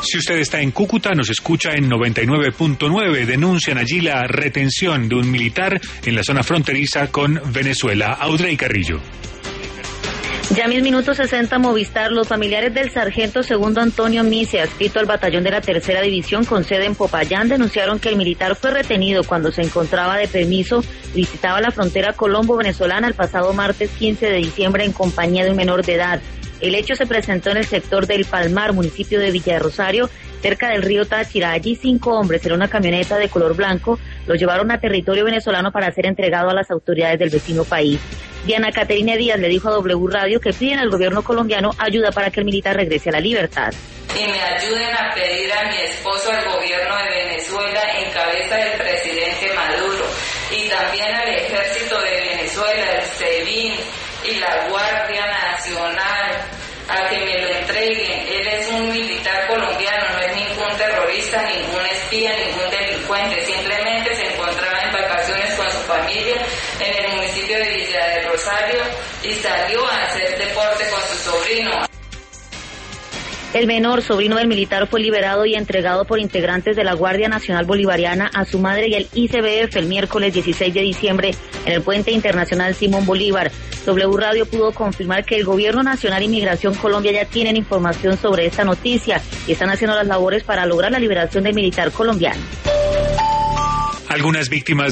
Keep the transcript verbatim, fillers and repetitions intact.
Si usted está en Cúcuta, nos escucha en noventa y nueve punto nueve. Denuncian allí la retención de un militar en la zona fronteriza con Venezuela. Audrey Carrillo. Ya en minuto sesenta Movistar, los familiares del sargento segundo Antonio Mise, adscrito al batallón de la tercera división con sede en Popayán, denunciaron que el militar fue retenido cuando se encontraba de permiso y visitaba la frontera colombo-venezolana el pasado martes quince de diciembre en compañía de un menor de edad. El hecho se presentó en el sector del Palmar, municipio de Villa de Rosario, cerca del río Táchira. Allí cinco hombres en una camioneta de color blanco los llevaron a territorio venezolano para ser entregado a las autoridades del vecino país. Diana Caterina Díaz le dijo a W Radio que piden al gobierno colombiano ayuda para que el militar regrese a la libertad. Y me ayuden a pedir a mi esposo al gobierno de Venezuela en cabeza del presidente Maduro y también al ejército de Venezuela, el SEBIN y la Guardia Nacional, a que me lo entreguen. Él es un militar colombiano, no es ningún terrorista, ningún espía, ningún delincuente, simplemente se encontraba en vacaciones con su familia en el municipio de Villa de Rosario y salió a hacer deporte con su sobrino. El menor, sobrino del militar, fue liberado y entregado por integrantes de la Guardia Nacional Bolivariana a su madre y el I C B F el miércoles dieciséis de diciembre en el Puente Internacional Simón Bolívar. W Radio pudo confirmar que el Gobierno Nacional y Migración Colombia ya tienen información sobre esta noticia y están haciendo las labores para lograr la liberación del militar colombiano. Algunas víctimas